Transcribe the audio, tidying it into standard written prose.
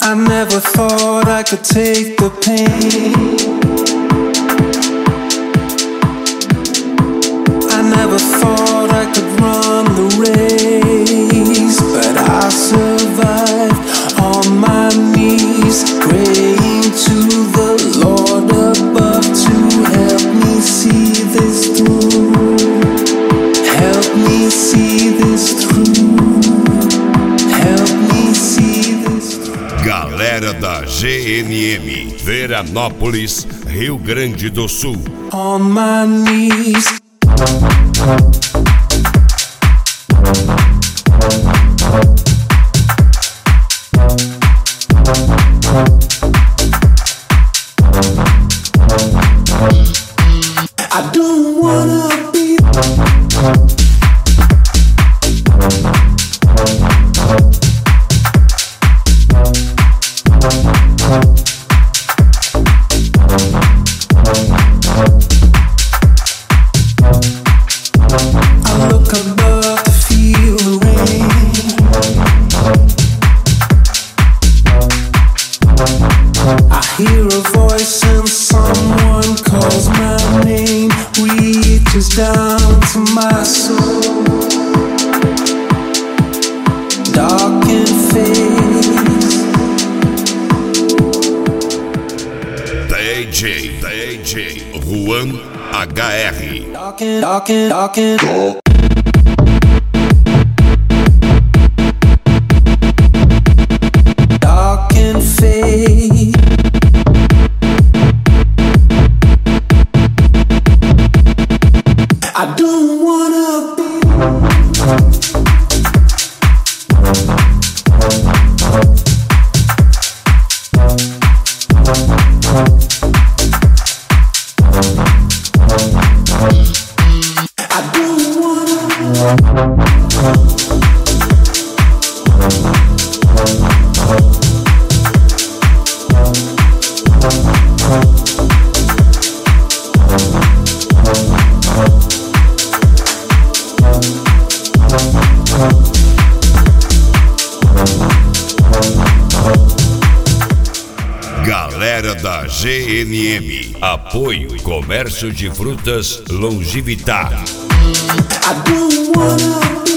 I never thought I could take the pain. I never thought I could run the race, but I survived on my knees, praying to the Lord above to help me see this through. Help me see this through. Help me see this through. Galera da GNM, Veranópolis, Rio Grande do Sul. On my knees. I don't wanna be. I look above to feel the rain. I hear a voice and someone calls my name, reaches down to my soul. Darkened face. DJ Juan HR. Darkened. Darkened face. I don't wanna be. I don't wanna. Galera da GNM, apoio Comércio de Frutas Longevitar. I don't wanna be.